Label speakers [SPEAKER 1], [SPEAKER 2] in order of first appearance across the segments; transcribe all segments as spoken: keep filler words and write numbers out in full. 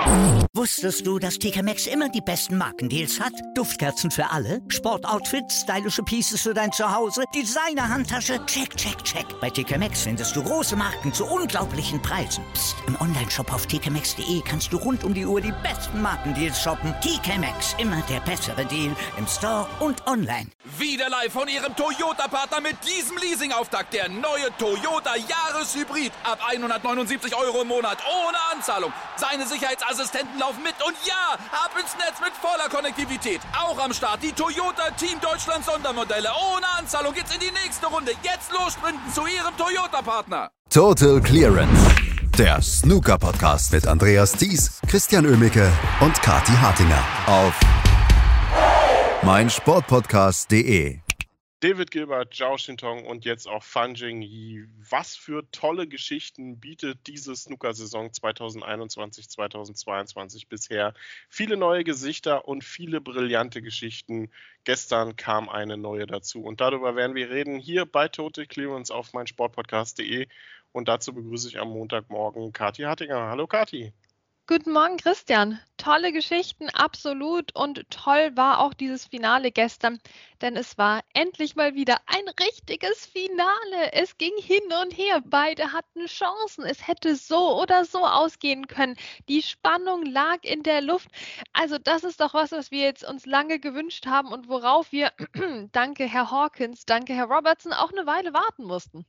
[SPEAKER 1] Wusstest du, dass T K Maxx immer die besten Markendeals hat? Duftkerzen für alle, Sportoutfits, stylische Pieces für dein Zuhause, Designer-Handtasche, check, check, check. Bei T K Maxx findest du große Marken zu unglaublichen Preisen. Psst. Im Onlineshop auf t k maxx punkt d e kannst du rund um die Uhr die besten Markendeals shoppen. T K Maxx, immer der bessere Deal im Store und online.
[SPEAKER 2] Wieder live von Ihrem Toyota-Partner mit diesem Leasing-Auftakt. Der neue Toyota Jahreshybrid. Ab hundertneunundsiebzig Euro im Monat. Ohne Anzahlung. Seine Sicherheitsassistenten laufen mit. Und ja, ab ins Netz mit voller Konnektivität. Auch am Start die Toyota Team Deutschland Sondermodelle. Ohne Anzahlung geht's in die nächste Runde. Jetzt los sprinten zu Ihrem Toyota-Partner.
[SPEAKER 3] Total Clearance. Der Snooker-Podcast mit Andreas Thies, Christian Oemicke und Kathi Hartinger auf meinsportpodcast punkt de.
[SPEAKER 4] David Gilbert, Zhao Xintong und jetzt auch Fan Zhengyi. Was für tolle Geschichten bietet diese Snooker-Saison zwanzig einundzwanzig zweitausendzweiundzwanzig bisher. Viele neue Gesichter und viele brillante Geschichten. Gestern kam eine neue dazu und darüber werden wir reden hier bei Total Clearance auf meinsportpodcast punkt de. Und dazu begrüße ich am Montagmorgen Kathi Hartinger. Hallo Kathi.
[SPEAKER 5] Guten Morgen, Christian. Tolle Geschichten, absolut. Und toll war auch dieses Finale gestern, denn es war endlich mal wieder ein richtiges Finale. Es ging hin und her. Beide hatten Chancen. Es hätte so oder so ausgehen können. Die Spannung lag in der Luft. Also das ist doch was, was wir jetzt uns lange gewünscht haben und worauf wir, danke Herr Hawkins, danke Herr Robertson, auch eine Weile warten mussten.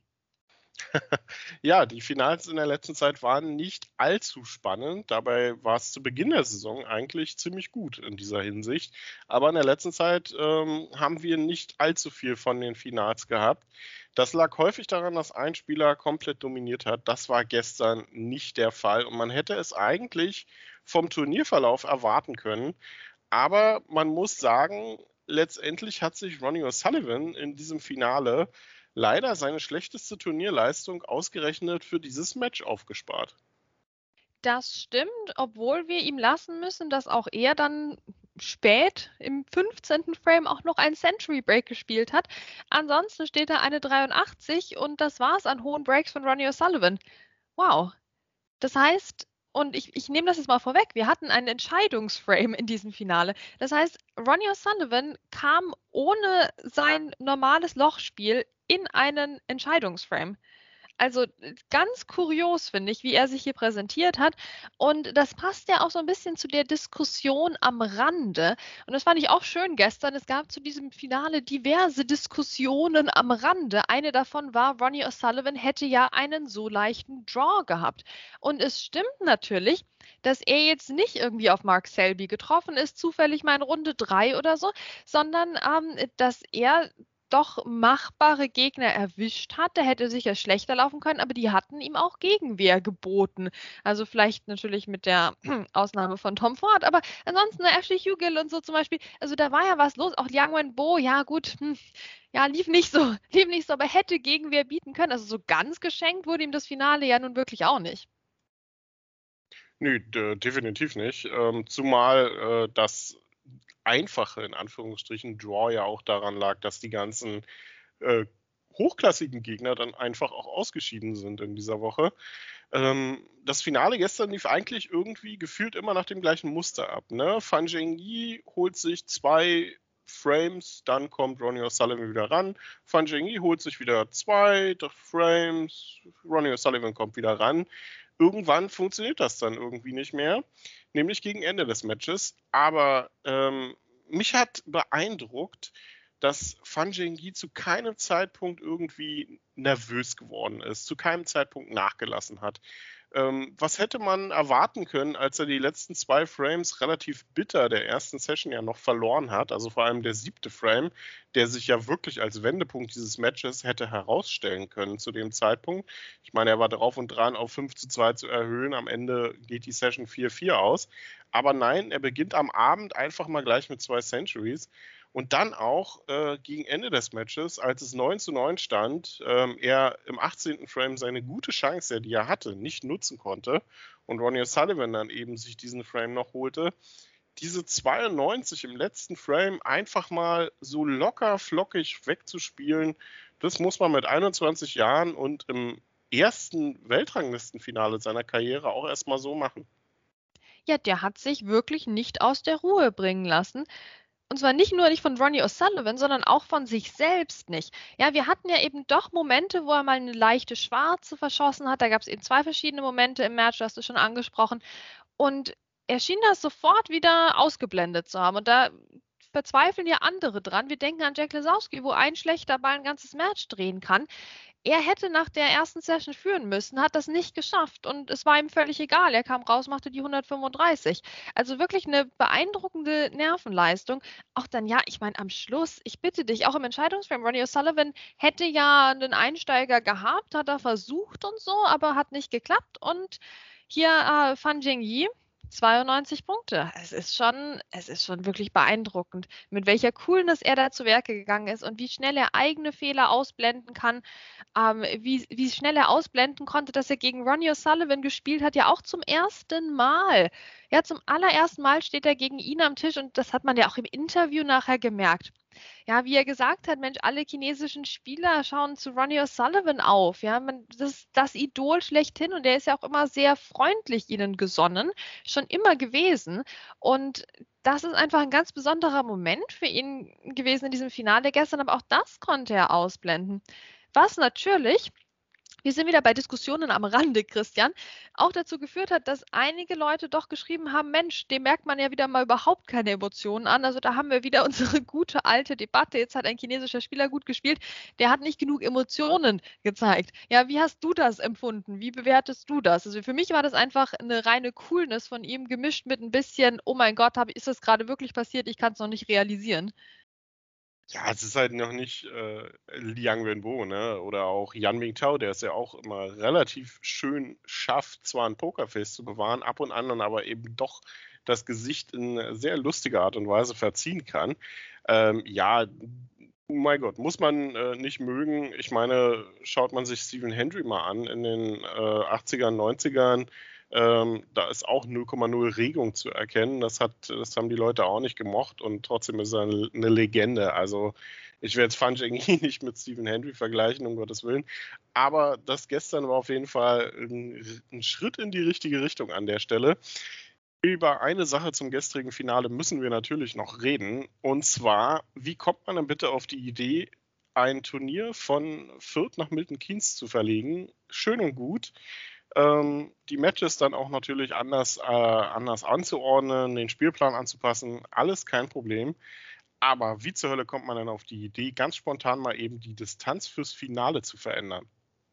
[SPEAKER 4] Ja, die Finals in der letzten Zeit waren nicht allzu spannend. Dabei war es zu Beginn der Saison eigentlich ziemlich gut in dieser Hinsicht. Aber in der letzten Zeit ähm, haben wir nicht allzu viel von den Finals gehabt. Das lag häufig daran, dass ein Spieler komplett dominiert hat. Das war gestern nicht der Fall. Und man hätte es eigentlich vom Turnierverlauf erwarten können. Aber man muss sagen, letztendlich hat sich Ronnie O'Sullivan in diesem Finale leider seine schlechteste Turnierleistung ausgerechnet für dieses Match aufgespart.
[SPEAKER 5] Das stimmt, obwohl wir ihm lassen müssen, dass auch er dann spät im fünfzehnten Frame auch noch ein Century Break gespielt hat. Ansonsten steht da eine dreiundachtzig und das war's an hohen Breaks von Ronnie O'Sullivan. Wow. Das heißt, und ich, ich nehme das jetzt mal vorweg, wir hatten einen Entscheidungsframe in diesem Finale. Das heißt, Ronnie O'Sullivan kam ohne sein normales Lochspiel in einen Entscheidungsframe. Also ganz kurios, finde ich, wie er sich hier präsentiert hat. Und das passt ja auch so ein bisschen zu der Diskussion am Rande. Und das fand ich auch schön gestern. Es gab zu diesem Finale diverse Diskussionen am Rande. Eine davon war, Ronnie O'Sullivan hätte ja einen so leichten Draw gehabt. Und es stimmt natürlich, dass er jetzt nicht irgendwie auf Mark Selby getroffen ist, zufällig mal in Runde drei oder so, sondern ähm, dass er doch machbare Gegner erwischt hat. Der hätte sicher schlechter laufen können, aber die hatten ihm auch Gegenwehr geboten. Also vielleicht natürlich mit der Ausnahme von Tom Ford, aber ansonsten Ashley Hugill und so zum Beispiel, also da war ja was los. Auch Liang Wenbo, ja gut, hm, ja lief nicht so, lief nicht so, aber hätte Gegenwehr bieten können. Also so ganz geschenkt wurde ihm das Finale ja nun wirklich auch nicht.
[SPEAKER 4] Nö, d- definitiv nicht. Ähm, zumal äh, das einfache, in Anführungsstrichen, Draw ja auch daran lag, dass die ganzen äh, hochklassigen Gegner dann einfach auch ausgeschieden sind in dieser Woche. Ähm, das Finale gestern lief eigentlich irgendwie gefühlt immer nach dem gleichen Muster ab. Ne? Fan Zhengyi holt sich zwei Frames, dann kommt Ronnie O'Sullivan wieder ran. Fan Zhengyi holt sich wieder zwei Frames, Ronnie O'Sullivan kommt wieder ran. Irgendwann funktioniert das dann irgendwie nicht mehr, nämlich gegen Ende des Matches. Aber ähm, mich hat beeindruckt, dass Fan Zhengyi zu keinem Zeitpunkt irgendwie nervös geworden ist, zu keinem Zeitpunkt nachgelassen hat. Ähm, was hätte man erwarten können, als er die letzten zwei Frames relativ bitter der ersten Session ja noch verloren hat, also vor allem der siebte Frame, der sich ja wirklich als Wendepunkt dieses Matches hätte herausstellen können zu dem Zeitpunkt. Ich meine, er war drauf und dran, auf fünf zu zwei zu erhöhen, am Ende geht die Session vier vier aus, aber nein, er beginnt am Abend einfach mal gleich mit zwei Centuries. Und dann auch äh, gegen Ende des Matches, als es neun zu neun stand, ähm, er im achtzehnten Frame seine gute Chance, die er hatte, nicht nutzen konnte und Ronnie O'Sullivan dann eben sich diesen Frame noch holte. Diese zweiundneunzig im letzten Frame einfach mal so locker flockig wegzuspielen, das muss man mit einundzwanzig Jahren und im ersten Weltranglistenfinale seiner Karriere auch erstmal so machen.
[SPEAKER 5] Ja, der hat sich wirklich nicht aus der Ruhe bringen lassen. Und zwar nicht nur nicht von Ronnie O'Sullivan, sondern auch von sich selbst nicht. Ja, wir hatten ja eben doch Momente, wo er mal eine leichte Schwarze verschossen hat. Da gab es eben zwei verschiedene Momente im Match, das hast du schon angesprochen. Und er schien das sofort wieder ausgeblendet zu haben. Und da verzweifeln ja andere dran. Wir denken an Jack Lesowski, wo ein schlechter Ball ein ganzes Match drehen kann. Er hätte nach der ersten Session führen müssen, hat das nicht geschafft und es war ihm völlig egal. Er kam raus, machte die hundertfünfunddreißig. Also wirklich eine beeindruckende Nervenleistung. Auch dann, ja, ich meine, am Schluss, ich bitte dich, auch im Entscheidungsframe, Ronnie O'Sullivan hätte ja einen Einsteiger gehabt, hat er versucht und so, aber hat nicht geklappt. Und hier äh, Fan Zhengyi, zweiundneunzig Punkte. Es ist schon, es ist schon wirklich beeindruckend, mit welcher Coolness er da zu Werke gegangen ist und wie schnell er eigene Fehler ausblenden kann, ähm, wie, wie schnell er ausblenden konnte, dass er gegen Ronnie O'Sullivan gespielt hat, ja auch zum ersten Mal. Ja, zum allerersten Mal steht er gegen ihn am Tisch und das hat man ja auch im Interview nachher gemerkt. Ja, wie er gesagt hat, Mensch, alle chinesischen Spieler schauen zu Ronnie O'Sullivan auf. Ja, man, das ist das Idol schlechthin und er ist ja auch immer sehr freundlich ihnen gesonnen, schon immer gewesen. Und das ist einfach ein ganz besonderer Moment für ihn gewesen in diesem Finale gestern, aber auch das konnte er ausblenden. Was natürlich, wir sind wieder bei Diskussionen am Rande, Christian, auch dazu geführt hat, dass einige Leute doch geschrieben haben, Mensch, dem merkt man ja wieder mal überhaupt keine Emotionen an. Also da haben wir wieder unsere gute alte Debatte. Jetzt hat ein chinesischer Spieler gut gespielt, der hat nicht genug Emotionen gezeigt. Ja, wie hast du das empfunden? Wie bewertest du das? Also für mich war das einfach eine reine Coolness von ihm, gemischt mit ein bisschen, oh mein Gott, ist das gerade wirklich passiert? Ich kann es noch nicht realisieren.
[SPEAKER 4] Ja, es ist halt noch nicht äh, Liang Wenbo, ne? Oder auch Yan Mingtao, der es ja auch immer relativ schön schafft, zwar ein Pokerface zu bewahren, ab und an dann aber eben doch das Gesicht in sehr lustiger Art und Weise verziehen kann. Ähm, ja, oh mein Gott, muss man äh, nicht mögen. Ich meine, schaut man sich Stephen Hendry mal an in den äh, achtzigern, neunzigern, Ähm, da ist auch null Komma null Regung zu erkennen. Das hat, das haben die Leute auch nicht gemocht und trotzdem ist er eine, eine Legende. Also ich werde jetzt Fan Zhengyi nicht mit Stephen Hendry vergleichen, um Gottes Willen. Aber das gestern war auf jeden Fall ein, ein Schritt in die richtige Richtung an der Stelle. Über eine Sache zum gestrigen Finale müssen wir natürlich noch reden. Und zwar, wie kommt man denn bitte auf die Idee, ein Turnier von Fürth nach Milton Keynes zu verlegen? Schön und gut. Ähm, die Matches dann auch natürlich anders, äh, anders anzuordnen, den Spielplan anzupassen, alles kein Problem. Aber wie zur Hölle kommt man dann auf die Idee, ganz spontan mal eben die Distanz fürs Finale zu verändern?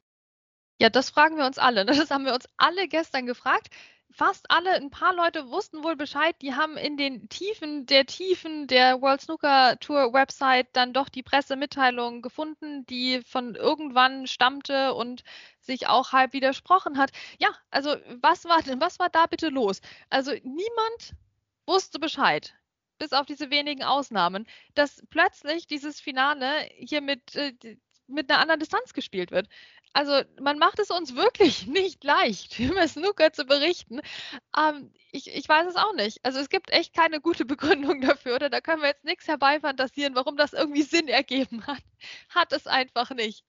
[SPEAKER 5] Ja, das fragen wir uns alle. Das haben wir uns alle gestern gefragt. Fast alle, ein paar Leute wussten wohl Bescheid, die haben in den Tiefen der Tiefen der World Snooker Tour Website dann doch die Pressemitteilung gefunden, die von irgendwann stammte und sich auch halb widersprochen hat. Ja, also was war denn, was war da bitte los? Also niemand wusste Bescheid, bis auf diese wenigen Ausnahmen, dass plötzlich dieses Finale hier mit, äh, mit einer anderen Distanz gespielt wird. Also man macht es uns wirklich nicht leicht, über Snooker zu berichten. Ähm, ich, ich weiß es auch nicht. Also es gibt echt keine gute Begründung dafür, oder da können wir jetzt nichts herbeifantasieren, warum das irgendwie Sinn ergeben hat. Hat es einfach nicht.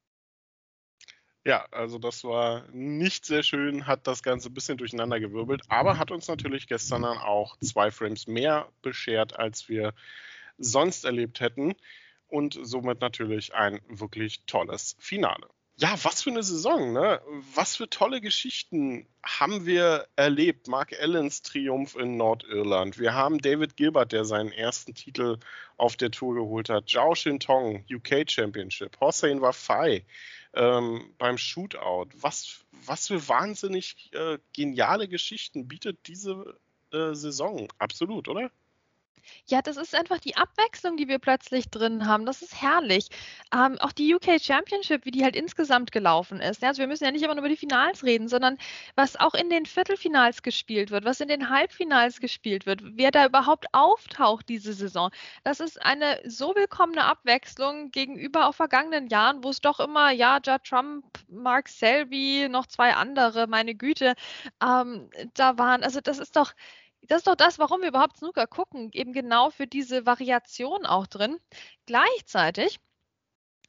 [SPEAKER 4] Ja, also das war nicht sehr schön, hat das Ganze ein bisschen durcheinandergewirbelt, aber hat uns natürlich gestern dann auch zwei Frames mehr beschert, als wir sonst erlebt hätten und somit natürlich ein wirklich tolles Finale. Ja, was für eine Saison, ne? Was für tolle Geschichten haben wir erlebt. Mark Allens Triumph in Nordirland. Wir haben David Gilbert, der seinen ersten Titel auf der Tour geholt hat. Zhao Shintong, U K Championship. Hossein Wafai ähm, beim Shootout. Was, was für wahnsinnig äh, geniale Geschichten bietet diese äh, Saison. Absolut, oder?
[SPEAKER 5] Ja, das ist einfach die Abwechslung, die wir plötzlich drin haben. Das ist herrlich. Ähm, auch die U K Championship, wie die halt insgesamt gelaufen ist. Ja, also wir müssen ja nicht immer nur über die Finals reden, sondern was auch in den Viertelfinals gespielt wird, was in den Halbfinals gespielt wird, wer da überhaupt auftaucht diese Saison. Das ist eine so willkommene Abwechslung gegenüber auch vergangenen Jahren, wo es doch immer, ja, Judd Trump, Mark Selby, noch zwei andere, meine Güte, ähm, da waren. Also das ist doch Das ist doch das, warum wir überhaupt Snooker gucken, eben genau für diese Variation auch drin. Gleichzeitig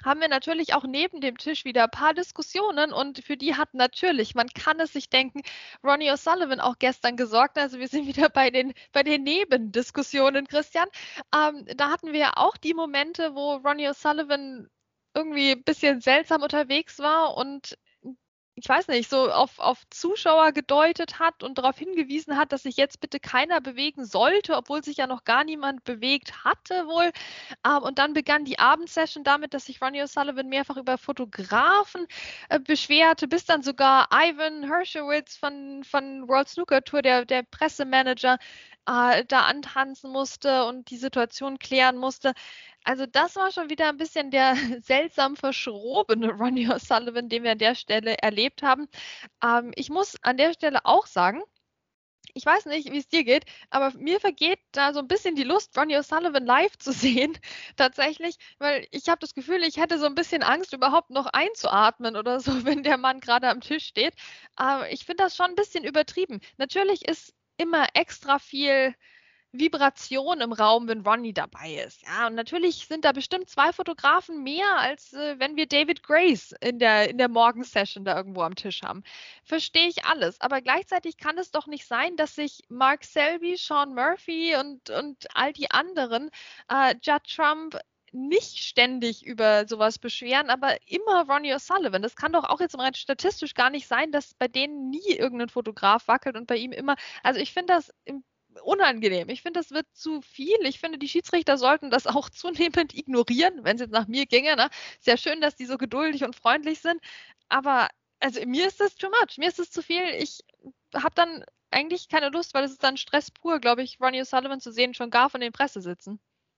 [SPEAKER 5] haben wir natürlich auch neben dem Tisch wieder ein paar Diskussionen und für die hat natürlich, man kann es sich denken, Ronnie O'Sullivan auch gestern gesorgt. Also wir sind wieder bei den, bei den Nebendiskussionen, Christian. Ähm, da hatten wir ja auch die Momente, wo Ronnie O'Sullivan irgendwie ein bisschen seltsam unterwegs war und ich weiß nicht, so auf, auf Zuschauer gedeutet hat und darauf hingewiesen hat, dass sich jetzt bitte keiner bewegen sollte, obwohl sich ja noch gar niemand bewegt hatte wohl. Ähm, und dann begann die Abendsession damit, dass sich Ronnie O'Sullivan mehrfach über Fotografen äh, beschwerte, bis dann sogar Ivan Hershowitz von, von World Snooker Tour, der, der Pressemanager, äh, da antanzen musste und die Situation klären musste. Also das war schon wieder ein bisschen der seltsam verschrobene Ronnie O'Sullivan, den wir an der Stelle erlebt haben. Ähm, ich muss an der Stelle auch sagen, ich weiß nicht, wie es dir geht, aber mir vergeht da so ein bisschen die Lust, Ronnie O'Sullivan live zu sehen, tatsächlich, weil ich habe das Gefühl, ich hätte so ein bisschen Angst, überhaupt noch einzuatmen oder so, wenn der Mann gerade am Tisch steht. Aber ich finde das schon ein bisschen übertrieben. Natürlich ist immer extra viel Vibration im Raum, wenn Ronnie dabei ist. Ja, und natürlich sind da bestimmt zwei Fotografen mehr, als äh, wenn wir David Grace in der, in der Morgensession da irgendwo am Tisch haben. Verstehe ich alles. Aber gleichzeitig kann es doch nicht sein, dass sich Mark Selby, Sean Murphy und, und all die anderen, äh, Judd Trump, nicht ständig über sowas beschweren, aber immer Ronnie O'Sullivan. Das kann doch auch jetzt rein statistisch gar nicht sein, dass bei denen nie irgendein Fotograf wackelt und bei ihm immer. Also ich finde das im unangenehm. Ich finde, das wird zu viel. Ich finde, die Schiedsrichter sollten das auch zunehmend ignorieren, wenn es jetzt nach mir ginge. Ne? Sehr schön, dass die so geduldig und freundlich sind. Aber also mir ist das too much. Mir ist das zu viel. Ich habe dann eigentlich keine Lust, weil es ist dann Stress pur, glaube ich, Ronnie O'Sullivan zu sehen, schon gar von den Presse sitzen.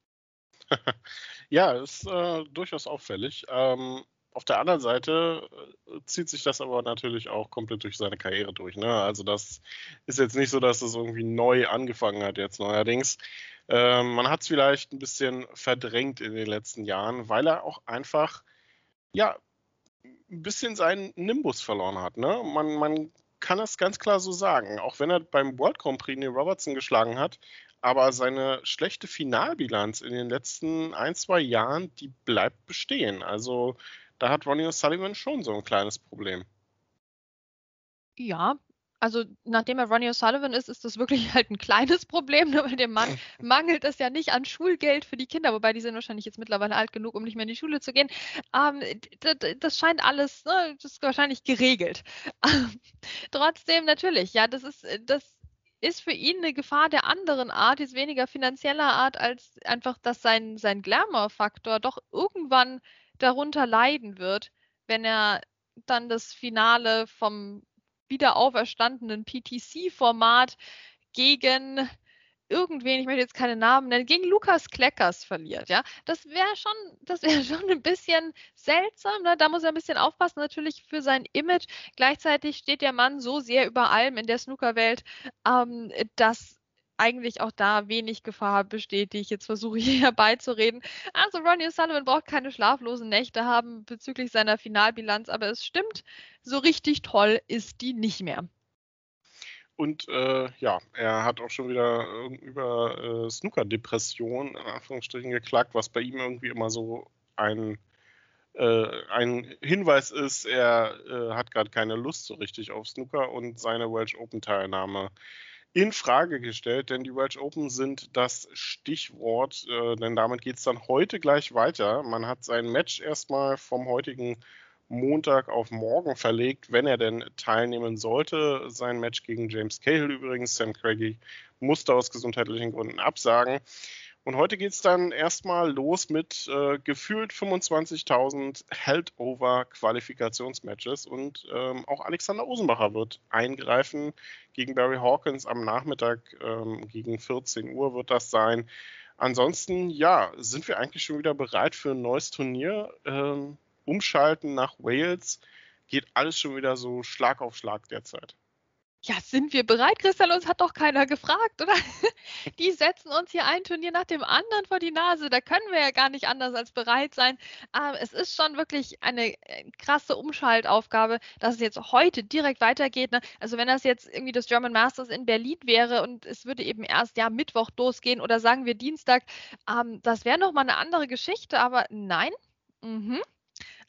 [SPEAKER 4] Ja, ist äh, durchaus auffällig. Ähm, auf der anderen Seite äh, zieht sich das aber natürlich auch komplett durch seine Karriere durch. Ne? Also das ist jetzt nicht so, dass es irgendwie neu angefangen hat jetzt neuerdings. Ähm, man hat es vielleicht ein bisschen verdrängt in den letzten Jahren, weil er auch einfach ja ein bisschen seinen Nimbus verloren hat. Ne? Man, man kann das ganz klar so sagen. Auch wenn er beim World Grand Prix Neil Robertson geschlagen hat, aber seine schlechte Finalbilanz in den letzten ein, zwei Jahren, die bleibt bestehen. Also da hat Ronnie O'Sullivan schon so ein kleines Problem.
[SPEAKER 5] Ja, also nachdem er Ronnie O'Sullivan ist, ist das wirklich halt ein kleines Problem, ne, weil dem Mann mangelt es ja nicht an Schulgeld für die Kinder, wobei die sind wahrscheinlich jetzt mittlerweile alt genug, um nicht mehr in die Schule zu gehen. Ähm, d- d- das scheint alles, ne, das ist wahrscheinlich geregelt. Ähm, trotzdem natürlich, ja, das ist, äh, das ist für ihn eine Gefahr der anderen Art, jetzt weniger finanzieller Art, als einfach, dass sein, sein Glamour-Faktor doch irgendwann darunter leiden wird, wenn er dann das Finale vom wieder auferstandenen P T C-Format gegen irgendwen, ich möchte jetzt keine Namen nennen, gegen Lukas Kleckers verliert, ja. Das wäre schon, das wäre schon ein bisschen seltsam, ne? Da muss er ein bisschen aufpassen, natürlich für sein Image. Gleichzeitig steht der Mann so sehr über allem in der Snookerwelt, ähm, dass eigentlich auch da wenig Gefahr besteht, die ich jetzt versuche hier herbeizureden. Also Ronnie O'Sullivan braucht keine schlaflosen Nächte haben bezüglich seiner Finalbilanz, aber es stimmt, so richtig toll ist die nicht mehr.
[SPEAKER 4] Und äh, ja, er hat auch schon wieder äh, über äh, Snooker-Depression in Anführungsstrichen geklagt, was bei ihm irgendwie immer so ein, äh, ein Hinweis ist, er äh, hat gerade keine Lust so richtig auf Snooker und seine Welsh Open-Teilnahme in Frage gestellt, denn die Welsh Open sind das Stichwort, äh, denn damit geht es dann heute gleich weiter. Man hat sein Match erstmal vom heutigen Montag auf morgen verlegt, wenn er denn teilnehmen sollte. Sein Match gegen James Cahill übrigens. Sam Craigie musste aus gesundheitlichen Gründen absagen. Und heute geht es dann erstmal los mit äh, gefühlt fünfundzwanzigtausend Held-Over-Qualifikationsmatches. Und ähm, auch Alexander Osenbacher wird eingreifen gegen Barry Hawkins am Nachmittag. Ähm, gegen vierzehn Uhr wird das sein. Ansonsten, ja, sind wir eigentlich schon wieder bereit für ein neues Turnier. Ähm, umschalten nach Wales. Geht alles schon wieder so Schlag auf Schlag derzeit.
[SPEAKER 5] Ja, sind wir bereit, Christian? Uns hat doch keiner gefragt, oder? Die setzen uns hier ein Turnier nach dem anderen vor die Nase. Da können wir ja gar nicht anders als bereit sein. Aber es ist schon wirklich eine krasse Umschaltaufgabe, dass es jetzt heute direkt weitergeht. Ne? Also wenn das jetzt irgendwie das German Masters in Berlin wäre und es würde eben erst ja Mittwoch losgehen oder sagen wir Dienstag, ähm, das wäre nochmal eine andere Geschichte. Aber nein, mhm.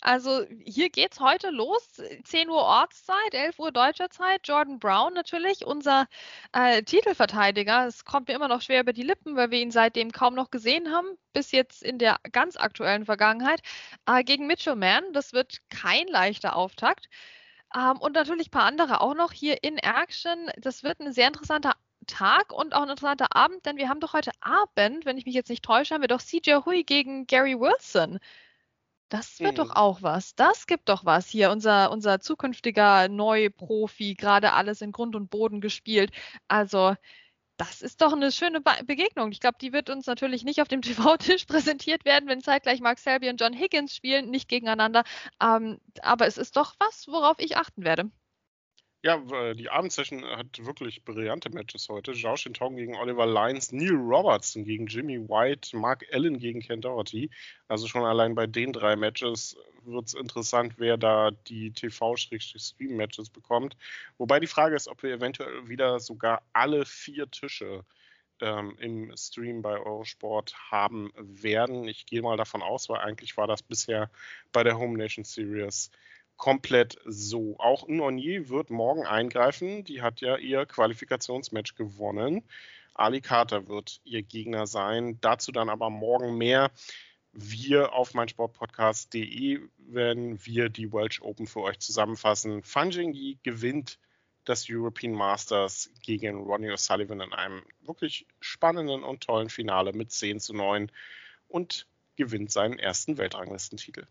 [SPEAKER 5] Also hier geht's heute los. zehn Uhr Ortszeit, elf Uhr deutscher Zeit. Jordan Brown natürlich, unser äh, Titelverteidiger. Es kommt mir immer noch schwer über die Lippen, weil wir ihn seitdem kaum noch gesehen haben, bis jetzt in der ganz aktuellen Vergangenheit. Äh, gegen Mitchell Mann, das wird kein leichter Auftakt. Ähm, und natürlich ein paar andere auch noch hier in Action. Das wird ein sehr interessanter Tag und auch ein interessanter Abend, denn wir haben doch heute Abend, wenn ich mich jetzt nicht täusche, haben wir doch C J Hui gegen Gary Wilson. Das wird hm. doch auch was. Das gibt doch was hier. Unser, unser zukünftiger Neuprofi, gerade alles in Grund und Boden gespielt. Also das ist doch eine schöne Be- Begegnung. Ich glaube, die wird uns natürlich nicht auf dem T V-Tisch präsentiert werden, wenn zeitgleich Mark Selby und John Higgins spielen, nicht gegeneinander. Ähm, aber es ist doch was, worauf ich achten werde.
[SPEAKER 4] Ja, die Abendsession hat wirklich brillante Matches heute. Zhao Shintong gegen Oliver Lyons, Neil Robertson gegen Jimmy White, Mark Allen gegen Ken Doherty. Also schon allein bei den drei Matches wird es interessant, wer da die T V-Stream-Matches bekommt. Wobei die Frage ist, ob wir eventuell wieder sogar alle vier Tische ähm, im Stream bei Eurosport haben werden. Ich gehe mal davon aus, weil eigentlich war das bisher bei der Home Nation Series komplett so. Auch Nonier wird morgen eingreifen. Die hat ja ihr Qualifikationsmatch gewonnen. Ali Carter wird ihr Gegner sein. Dazu dann aber morgen mehr. Wir auf meinsportpodcast punkt de werden wir die Welsh Open für euch zusammenfassen. Fan Zhengyi gewinnt das European Masters gegen Ronnie O'Sullivan in einem wirklich spannenden und tollen Finale mit zehn zu neun und gewinnt seinen ersten Weltranglistentitel.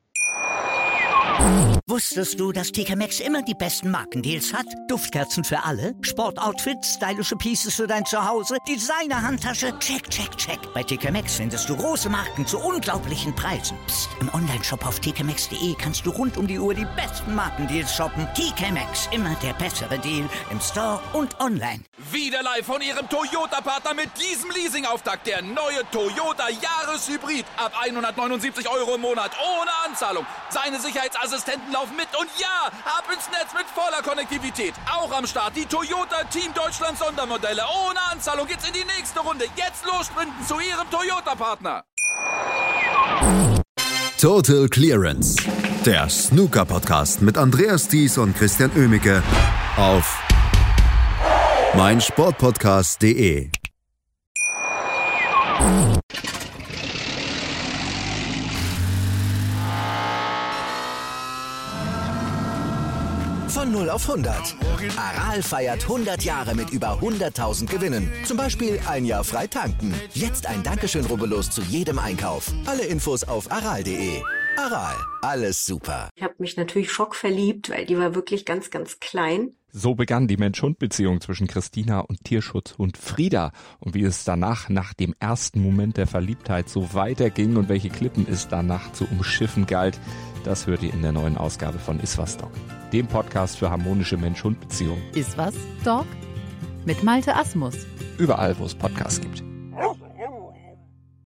[SPEAKER 1] Wusstest du, dass T K Maxx immer die besten Markendeals hat? Duftkerzen für alle, Sportoutfits, stylische Pieces für dein Zuhause, Designer-Handtasche, check, check, check. Bei T K Maxx findest du große Marken zu unglaublichen Preisen. Psst. Im Onlineshop auf t k maxx punkt de kannst du rund um die Uhr die besten Markendeals shoppen. T K Maxx, immer der bessere Deal im Store und online.
[SPEAKER 2] Wieder live von Ihrem Toyota-Partner mit diesem Leasing-Auftakt. Der neue Toyota Jahreshybrid. Ab hundertneunundsiebzig Euro im Monat ohne Anzahlung. Seine Sicherheitsassistenten laufen mit und ja, ab ins Netz mit voller Konnektivität. Auch am Start die Toyota Team Deutschland Sondermodelle. Ohne Anzahlung geht's in die nächste Runde. Jetzt los sprinten zu Ihrem Toyota-Partner.
[SPEAKER 3] Total Clearance. Der Snooker-Podcast mit Andreas Thies und Christian Oemicke auf meinsportpodcast punkt de.
[SPEAKER 6] Von null auf hundert. Aral feiert hundert Jahre mit über hunderttausend Gewinnen. Zum Beispiel ein Jahr frei tanken. Jetzt ein Dankeschön, rubbellos zu jedem Einkauf. Alle Infos auf aral punkt de. Aral, alles super.
[SPEAKER 7] Ich habe mich natürlich schockverliebt, weil die war wirklich ganz, ganz klein.
[SPEAKER 8] So begann die Mensch-Hund-Beziehung zwischen Christina und Tierschutzhund Frieda. Und wie es danach, nach dem ersten Moment der Verliebtheit, so weiterging und welche Klippen es danach zu umschiffen galt, das hört ihr in der neuen Ausgabe von Iswas Dog, dem Podcast für harmonische Mensch-Hund-Beziehungen.
[SPEAKER 9] Iswas Dog? Mit Malte Asmus.
[SPEAKER 8] Überall, wo es Podcasts gibt.